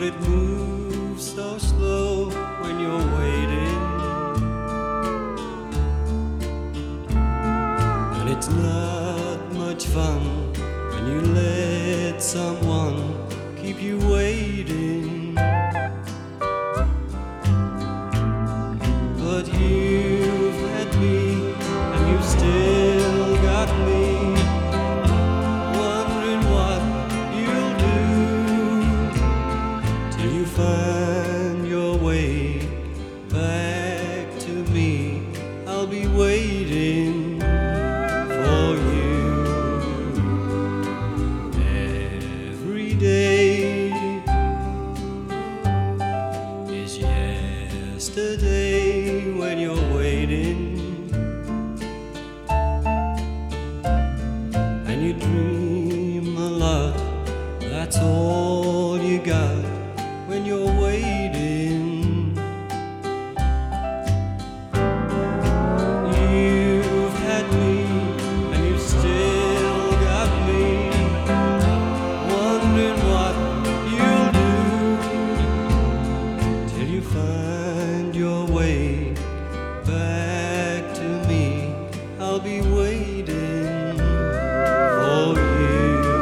but it moves so slow when you're waiting. And it's not much fun when you let someone keep you waiting. But you've had me and you've still got me, wondering what you'll do till you find your way back to me. I'll be waiting for you. Every day is yesterday when you're waiting, and you dream a lot. That's all you got when you're waiting. You've had me and you've still got me, wondering what you'll do till you find your way back to me. I'll be waiting for you.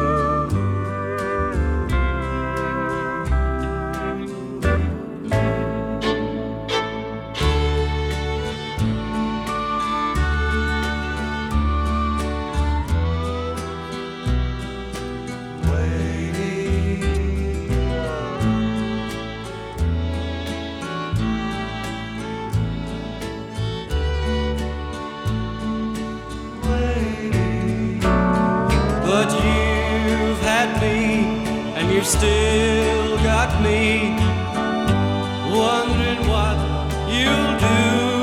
But you've had me and you've still got me, wondering what you'll do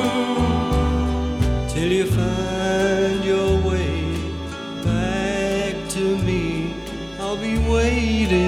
till you find your way back to me. I'll be waiting